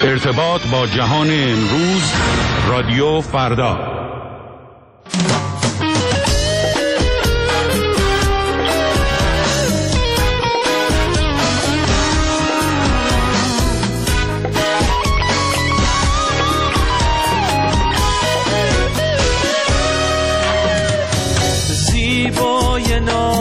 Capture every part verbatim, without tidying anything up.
ارتباط با جهان امروز، رادیو فردا. زیبای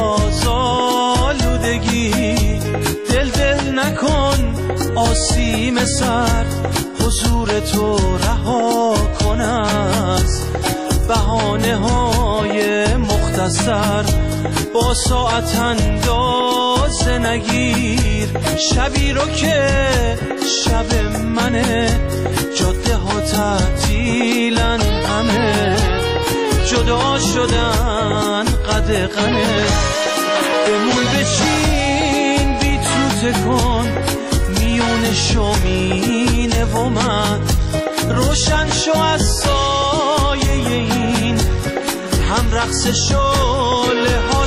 نازآلودگی، دل دل نکن آسیم سر، حضور تو رها کن از بهانه های مختصر. با ساعت اندازه نگیر شبی رو که شب منه، جاده ها تعطیلن همه، جدا شدن قدغنه. بمون بچین بی تو تکن میون شومینه و من، روشن شو از سایه این هم رقص شعله ها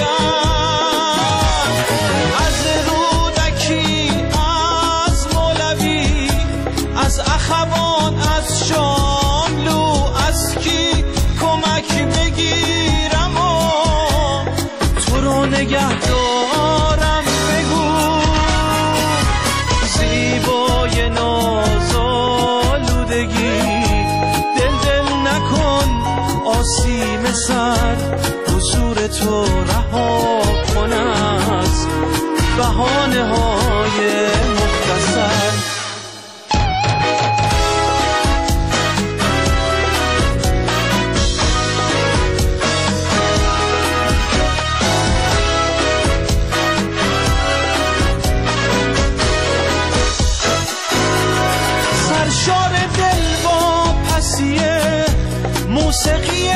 شدن. از رودکی، از مولوی، از اخوان، از شاملو، از کی کمک بگیرم و تو رو نگه دارم. بگو زیبای نازآلودگی، دل دل نکن آسیم سر، حضور تو رها کن از بهانه های مختصر. موسیقی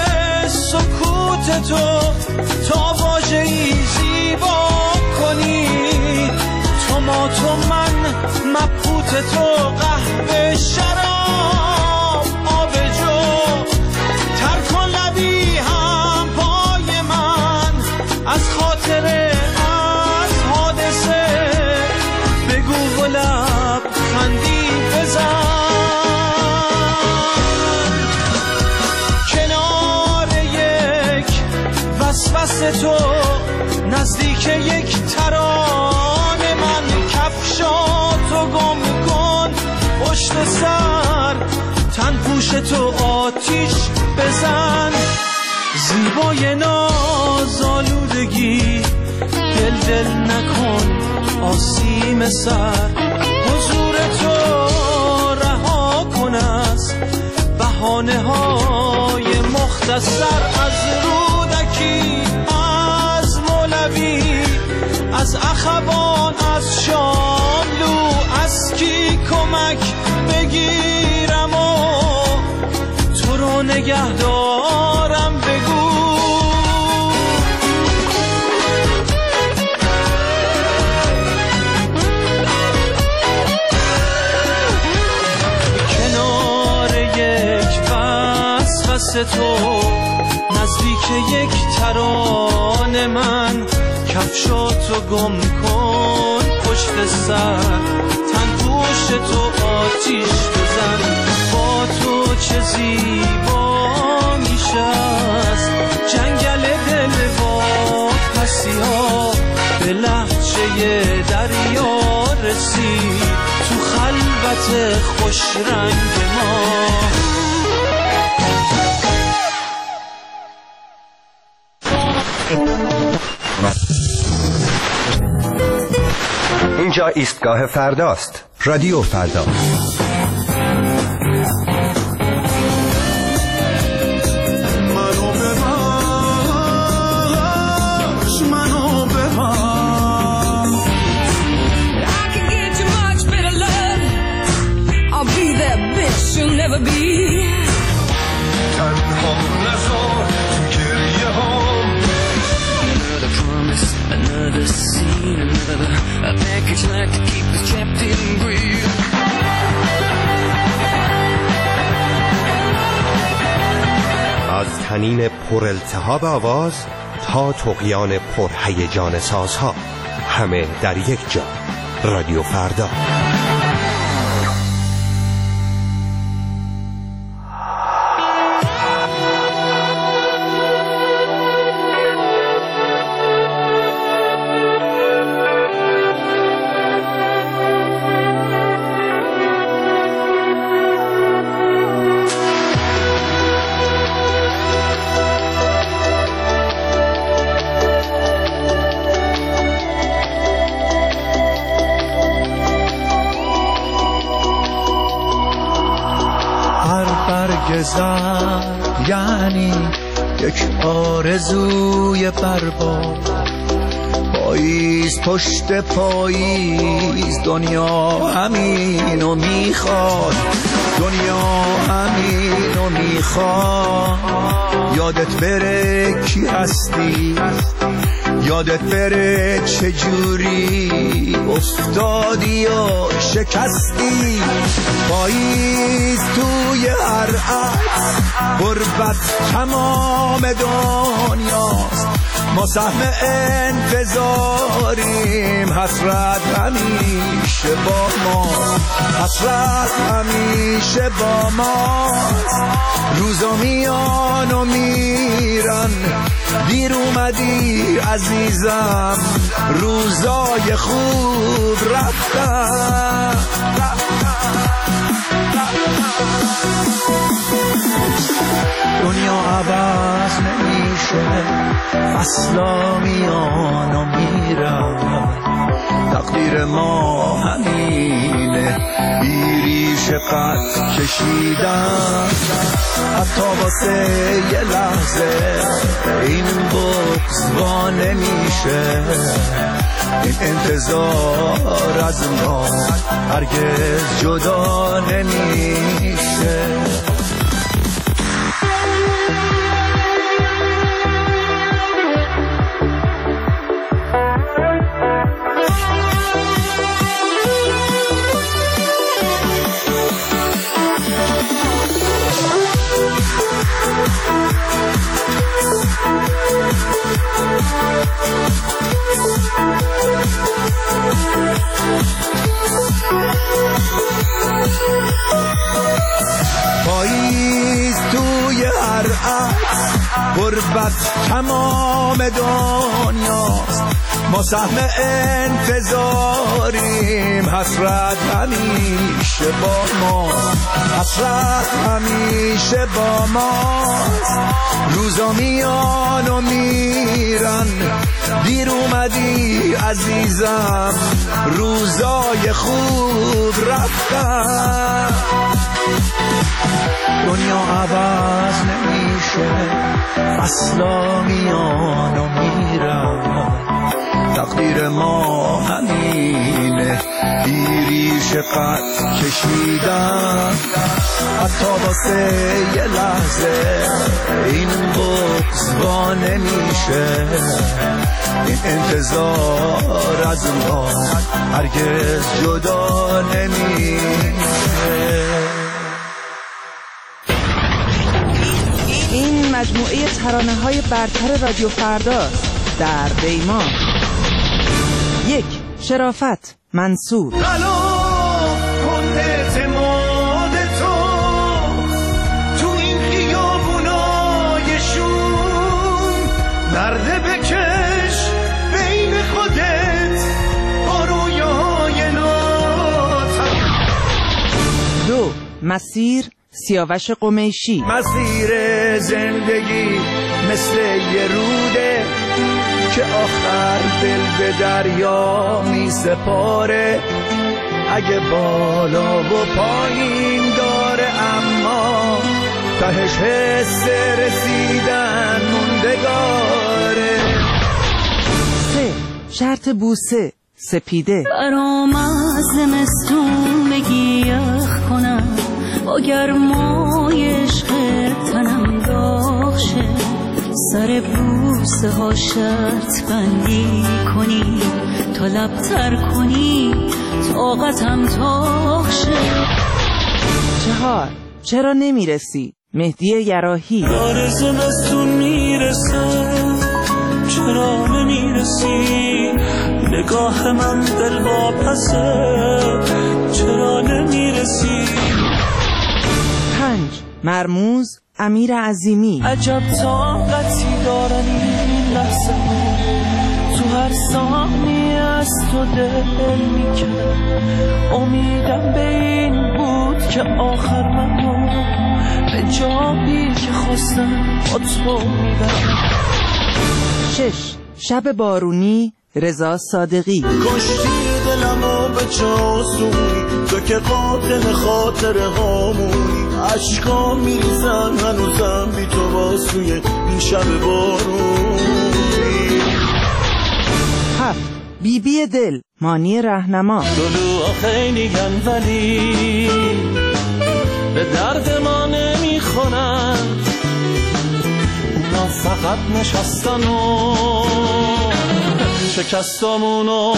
سکوت تو تا واژه‌ای زیبا کنی، تو ما تو من مبهوت تو، قهوه شراب آب جو، تر کن لبی هم پای من از خاطره از حادثه، بگو و لب خندی بزن. وسوسه تو نزدیک یک ترانه، من کفشاتو گم کن پشت سر، تن پوش تو آتیش بزن. زیبای نازآلودگی، دل دل نکن آسیم سر، حضور تو رها کن از بهانه های مختصر. از رودکی، از مولوی، از اخوان، از شاملو، از کی کمک بگیرم و تو رو نگه دارم. بگو کنار یک وسوسه تو نزدیک یک ترانه، من کفشاتو گم کن پشت سر، تن پوش تو آتیش بزن. با تو چه زیبا میشه از جنگل دل و پسی ها، به لهجه دریا رسید تو خلوت خوش رنگ ما. اینجا ایستگاه فرداست، رادیو فردا. منو ببخش، منو ببخش. I can get you much better love. I'll be that bitch you'll never be. تنها نذار تو گریه هام. Another promise, another scene, another a package like to keep us trapped in greed. از طنین پر التهاب آواز تا طغیان پر هیجان سازها، همه در یک جا. رادیو فردا. هرگزم یعنی یک آرزوی برباد. پاییز پشت پاییز دنیا همینو میخواد، دنیا همینو میخواد. یادت بره کی هستی، یادت بره چجوری افتادی و شکستی. پاییز توی هر عکس غربت تمام دنیاست. ما سهم انتظاریم، حسرت همیشه با ما، حسرت همیشه با ما. روزا میان و میرن، دیر اومدی عزیزم، روزای خوب رفتن. دنیا عوض نمیشه، فصلا میان و میرن. تقدیر ما همینه، بیریش قد کشیدن. حتی واسه یه لحظه این بغض وا نمیشه. این انتظار از ما هرگز جدا نمیشه. پاییز توی هر عکس غربت تمام دنیاست. ما سهم انتظاریم، حسرت همیشه با ما، حسرت همیشه با ما. روزا میان و میرن، دیر اومدی عزیزم، روزای خوب رفتن. دنیا عوض نمیشه، فصلا میان و میرن. تقدیر ما همینه، بیریش قد کشیدن. حتی واسه یه لحظه این بغض وا نمیشه. این انتظار از ما هرگز جدا نمیشه. این مجموعه ترانه‌های برتر رادیو فرداست. در دیما یک، شرافت، منصور. خلاف کن اعتماد تو تو این خیابونای شوم. نرده بکش بین خودت با رویای ناتم. دو، مسیر، سیاوش قمیشی. مسیر زندگی مثل یه روده که آخر دل به دریا می سپاره. اگه بالا و پایین داره اما تهش حس رسیدن موندگاره. سه، شرط بوسه، سپیده. برام از زمستون بگی یخ کنم، با گرمای عشق تنم داغ شه. سر بوسه ها شرط بندی کنی، تا لبتر کنی طاقتم تاخ شه. چهار، چرا نمیرسی، مهدی یراحی. داره زمستون میرسه، چرا نمیرسی؟ نگاه من دل واپسه، چرا نمیرسی؟ پنج، مرموز، امیر عظیمی. عجب طاقتی دارن این لحظه ها، تو هر ثانیه از تو دل میکنه. امیدم به این بود که آخر من رو به جایی که خواستم با تو میبرم. شش، شب بارونی، رضا صادقی. کشتی دلمو به چاسونی، تو که قاتل خاطر هامونی. عشقا میریزن هنوزم بی تو واسوی این شب بارونی. هفت بی بی دل مانی رهنما. گلوها خیلی گن ولی به درد ما نمیخونن، اونا فقط نشستن و شکستامونو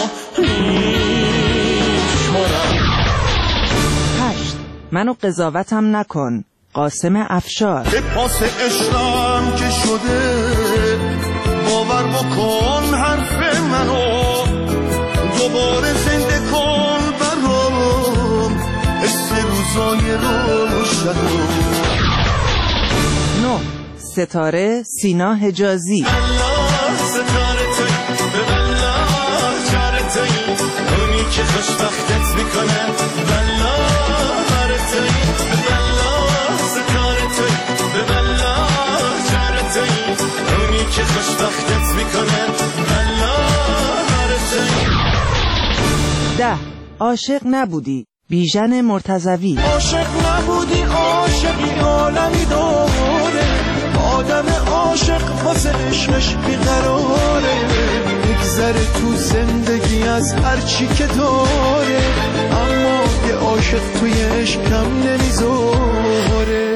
میشمارن. هشت منو قضاوتم نکن قاسم افشار. به پاس عشقم که شده باور بکن حرف منو، دوباره زنده کن برام حس روزای روشنو. نه ستاره سینا حجازی. الله ستاره توی به والله چاره توی، اونی که خوشبختت میکنه والله هره توی به والله ستاره توی به والله چاره توی، اونی که خوشبختت میکنه والله هره توی. ده عاشق نبودی بیژن مرتضوی. عاشق نبودی عاشقی عالمی دوره، آدم عاشق واسه عشقش بیقراره، میگذره تو زندگی از هر چی که داره، اما یه عاشق توی عشقم نمیذاره.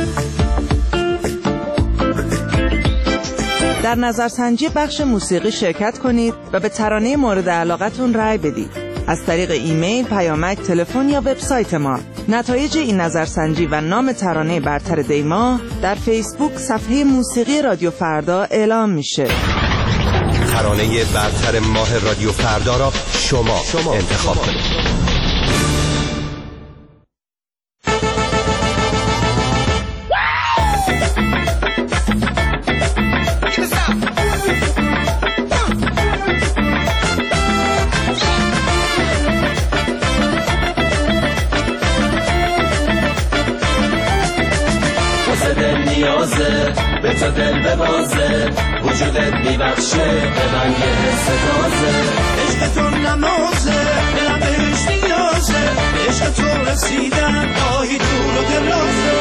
در نظرسنجی بخش موسیقی شرکت کنید و به ترانه مورد علاقتون رأی بدید از طریق ایمیل، پیامک، تلفن یا وبسایت ما. نتایج این نظرسنجی و نام ترانه برتر دی ماه در فیسبوک صفحه موسیقی رادیو فردا اعلام میشه. ترانه برتر ماه رادیو فردا را شما, شما انتخاب کنید. به تو دل ببازه، وجودت میبخشه به من یه حس تازه. عشق تو نمازه دلم بهش نیازه، عشق تو رسیدن راهی دور و درازه.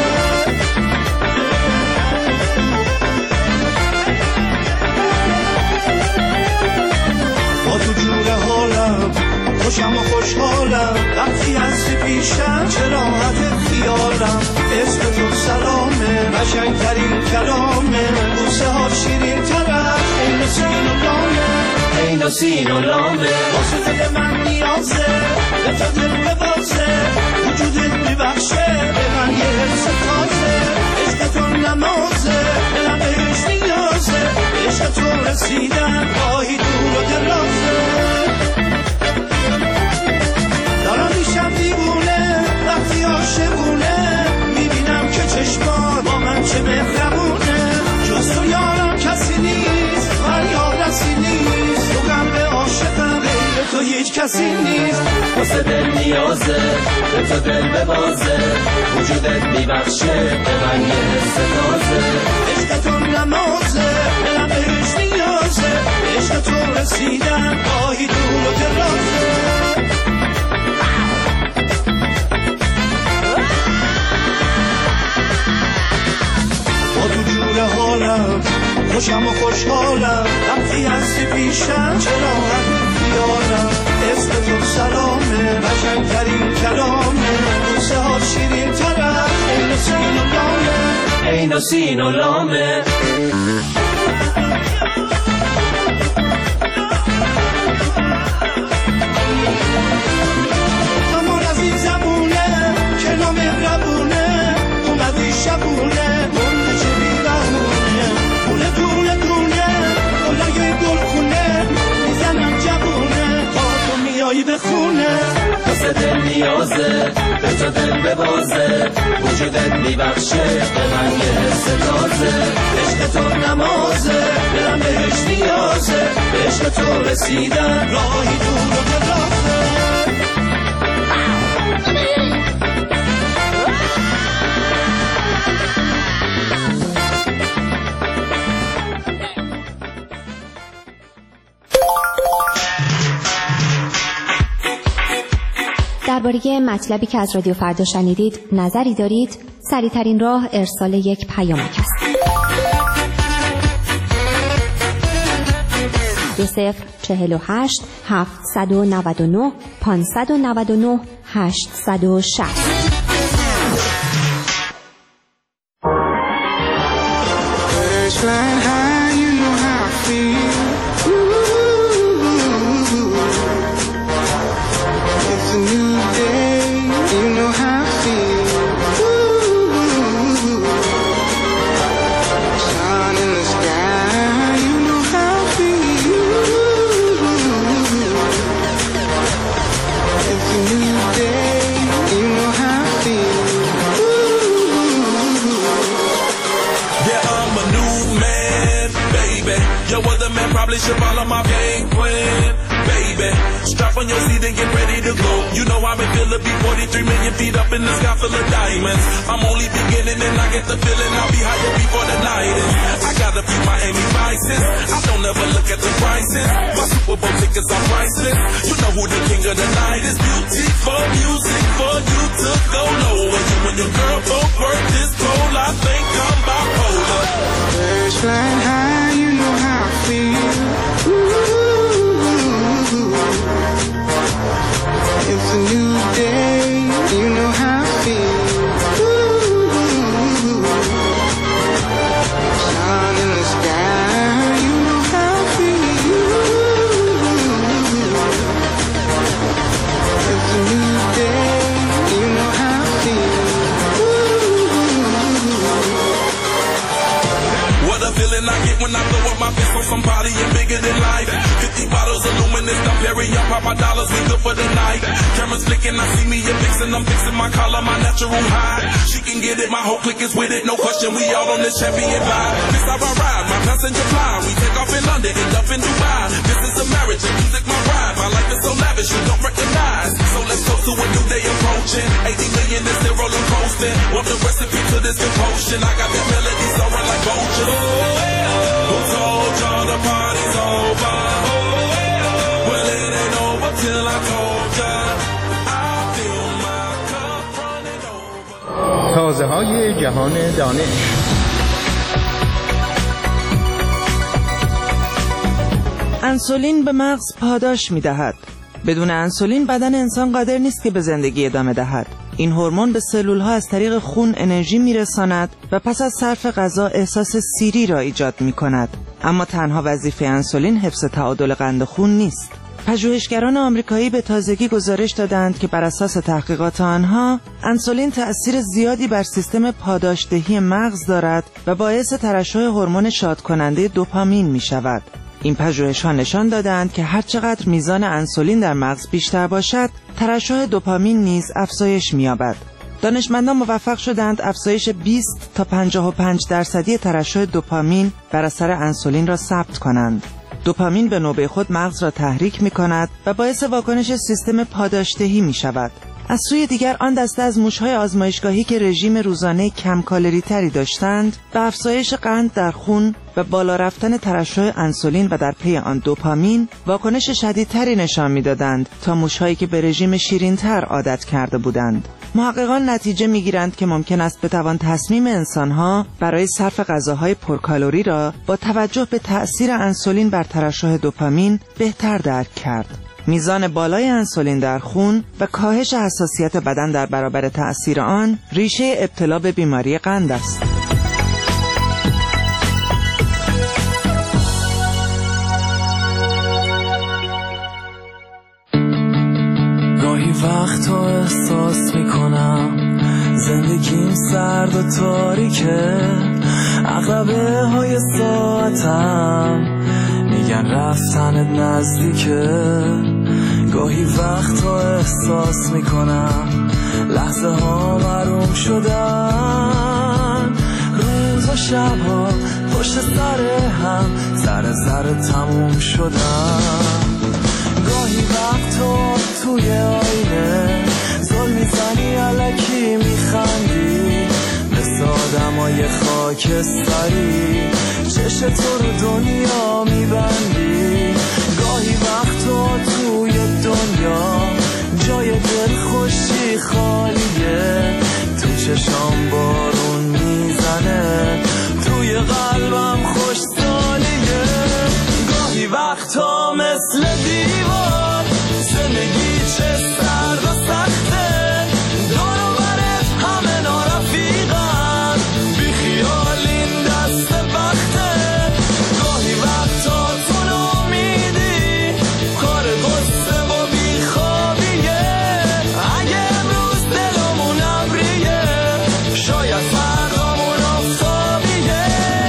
با تو جور حالم خوشم و خوشحالم، وقتی هستی پیشم چه راحت خیالم. اسم تو سلامه قشنگترین کلامه، بوسه ها شیرین تر عین و سین و لامه، عین و سین و لامه. واسه دل من نیازه به تو دل ببازه، وجودت میبخشه به من یه حس تازه. عشق تو نمازه دلم بهش نیازه، عشق تو رسیدن راهی دور و درازه. دارم میشم دیوونه وقتی عاشقونه، میبینم که چشمار با من چه مهربونه. جز تو یارم کسی نیست، فریاد رسی نیست، تو قلب عاشقم غیر تو هیچ کسی نیست. واسه دل نیازه به تو دل ببازه، وجودت میبخشه به من یه حس تازه. عشق تو نمازه دلم بهش نیازه، عشق تو رسیدن راهی دور و درازه. حالم خوشم و خوشحالم، وقتی هستی پیشم چه راحت خیالم. اسم تو سلامه قشنگترین کلامه، بوسه ها شیرین تر عین و سین و لامه، عین و سین و لامه. اما رزی زبونه که نامهربونه، اومدی شبونه مونده چه بیرهونه، دونه دونه دونه گلای گلخونه، میزنم جوونه خواهد میایی به خونه. واسه دل نیازه به تو دل ببازه، وجودت میبخشه به من یه حس تازه. عشق تو نمازه دلم بهش نیازه، عشق تو رسیدن راهی دور و درازه. درباره مطلبی که از رادیو فردا شنیدید نظری دارید؟ سریع‌ترین راه ارسال یک پیامک است. دو صفر چهل و هشت هفتصد و نود و نه پانصد و نود و نه هشتصد و شصت. Probably should follow my game plan, baby. Strap on your seat and get ready to go. You know I've been feeling be forty-three million feet up in the sky full of diamonds. I'm only beginning and I get the feeling I'll be higher before the night is. I got a few Miami vices. I don't ever look at the prices. My Super Bowl tickets are priceless. You know who the king of the night is. Beauty for music for you to go lower. You and your girl both work this pole. I think I'm bipolar. Birds flying high, you know how I feel. It's a new day, you know how I feel. Sun in the sky, you know how I feel. It's a new day, you know how I feel. What a feeling I get when I throw up my fist on somebody and bigger than life. Fifty bottles of luminous, I'm Perry, I pop my dollars, we good for the night. Cameras flicking, I see me a fixin', I'm fixing my collar, my natural high. She can get it, my whole clique is with it, no question, we all on this champion vibe. This how I ride, my passenger fly, we take off in London, end up in Dubai. This is a marriage, and music my ride, my life is so lavish, you don't recognize. So let's go to a new day approaching, eighty million is still rolling coasting. Want the recipe to this devotion, I got this melody soaring like vultures. Who told y'all the party's over? Well, it ain't over till I told ya. I feel my cup running over. تازه های جهان دانش. انسولین به مغز پاداش می دهد. بدون انسولین بدن انسان قادر نیست که به زندگی ادامه دهد. این هورمون به سلول‌ها از طریق خون انرژی میرساند و پس از صرف غذا احساس سیری را ایجاد می‌کند. اما تنها وظیفه انسولین حفظ تعادل قند خون نیست. پژوهشگران آمریکایی به تازگی گزارش دادند که بر اساس تحقیقات آنها انسولین تأثیر زیادی بر سیستم پاداشدهی مغز دارد و باعث ترشح هورمون شادکننده دوپامین می‌شود. این پژوهش‌ها نشان دادند که هر چقدر میزان انسولین در مغز بیشتر باشد، ترشح دوپامین نیز افزایش می‌یابد. دانشمندان موفق شدند افزایش بیست تا پنجاه و پنج درصدی ترشح دوپامین بر اثر انسولین را ثبت کنند. دوپامین به نوبه خود مغز را تحریک می‌کند و باعث واکنش سیستم پاداشدهی می‌شود. از سوی دیگر آن دسته از موش‌های آزمایشگاهی که رژیم روزانه کم کالری تری داشتند، به افزایش قند در خون و بالا رفتن ترشح انسولین و در پی آن دوپامین واکنش شدیدتری نشان می‌دادند تا موش‌هایی که به رژیم شیرین‌تر عادت کرده بودند. محققان نتیجه می‌گیرند که ممکن است بتوان تصمیم انسان‌ها برای صرف غذاهای پرکالری را با توجه به تأثیر انسولین بر ترشح دوپامین بهتر درک کرد. میزان بالای انسولین در خون و کاهش حساسیت بدن در برابر تأثیر آن ریشه ابتلا به بیماری قند است. گاهی وقتا احساس میکنم زندگیم سرد و تاریکه، عقربه های ساعتم میگن رفتنت نزدیکه. گاهی وقتا احساس میکنم لحظه ها محروم شدن، روز و شب ها پشت سر هم سر سر تموم شدن. گاهی وقتا توی آینه زل میزنی علکی میخندی، مثل آدمای خاکستری چش تو رو دنیا میبندی. گاهی وقتا توی دنیا جای دل خوش گوشی خالیه، تو چشام بارون میزنه، توی قلبم خوش سالیه. گاهی وقتا مثل دیوار زندگی چه سرد و سخته، دور و برت همه نارفیقن، بی خیال این دست بخته. گاهی وقتا تو نامیدی کار قصه و بی خوابیه، اگه امروز دلمون ابریه شاید فردامون آفتابیه.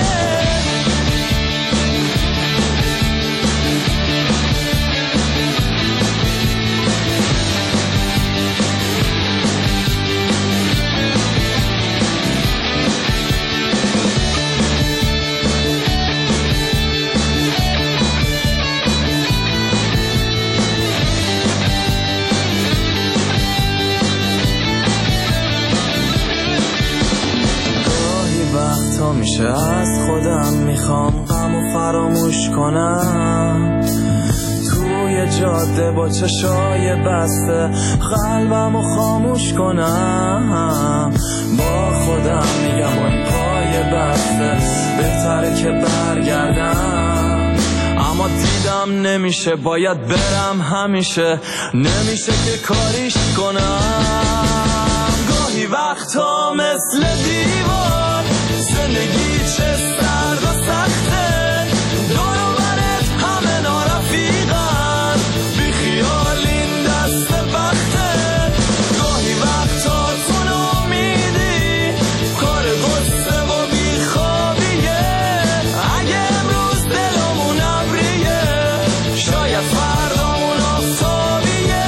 وقتا میشه از خودم میخوام غمو فراموش کنم، توی جاده با چشای بسته قلبمو خاموش کنم. با خودم میگم اون پای بسته بهتره که برگردم، اما دیدم نمیشه، باید برم همیشه، نمیشه که کاریش کنم. گاهی وقتا مثل دیوار زندگی چه سرد و سخته، دور و برت همه نارفیقن، بی خیال این دست بخته. گاهی وقتا تو نامیدی کار قصه و بی خوابیه، اگه امروز دلمون ابریه شاید فردامون آفتابیه.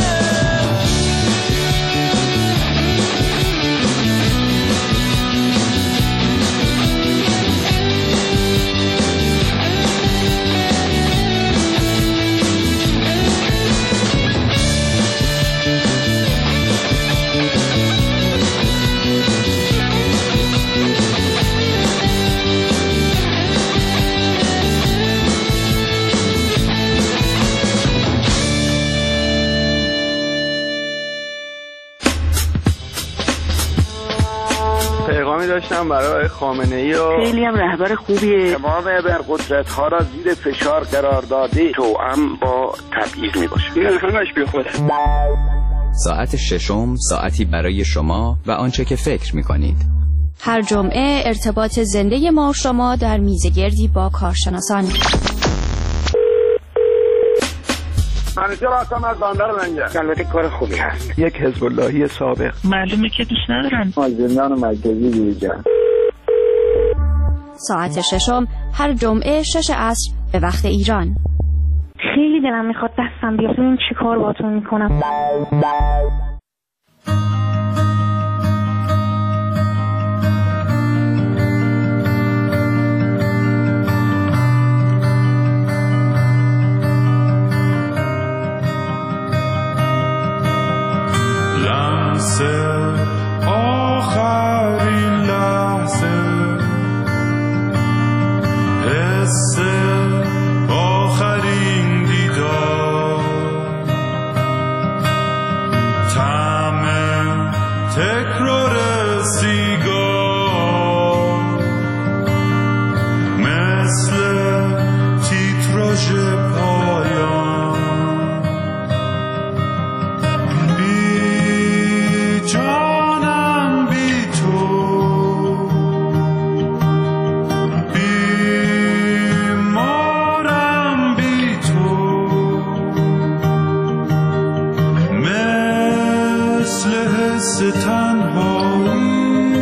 پیغامی داشتم برای خامنه‌ای و خیلی هم رهبر خوبیه، تمام ابرقدرت‌ها را زیر فشار قرار داده، توأم با تبعیض میباشه. این همش بی خوده. ساعت ششم ساعتی برای شما و آنچه که فکر میکنید. هر جمعه ارتباط زنده ما و شما در میزگردی با کارشناسان. منیجر هستم از بندر منگه. البته کار خوبی هست. یک حزب اللهی سابق. معلومه که دوست ندارن. از زندان مرکزی دیگر. ساعت ششم هر جمعه شش عصر به وقت ایران. خیلی دلم میخواد دستم بیاد، این چی کار باتون میکنم. آخرین لحظه حس آخرین دیدار، طعم تکرار سیگار، مثل تیتراژ پایان. جانم بی تو، بیمارم بی تو، مثل حس تنهایی،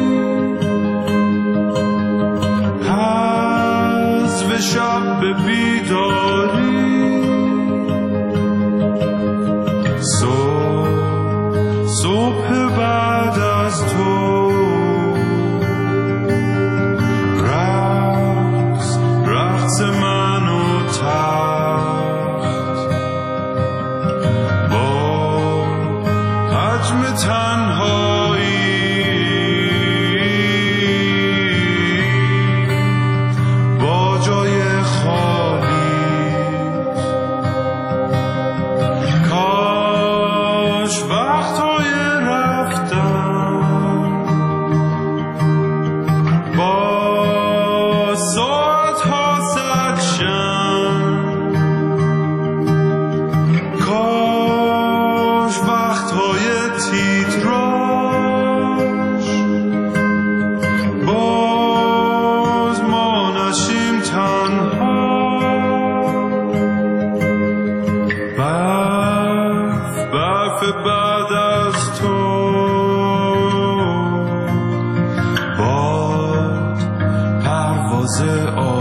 حذف شب بیداری. صبح بعد از تو رقص رقص من و تخت، با حجم تنهایی، با جای خالی. کاش وقتهای روز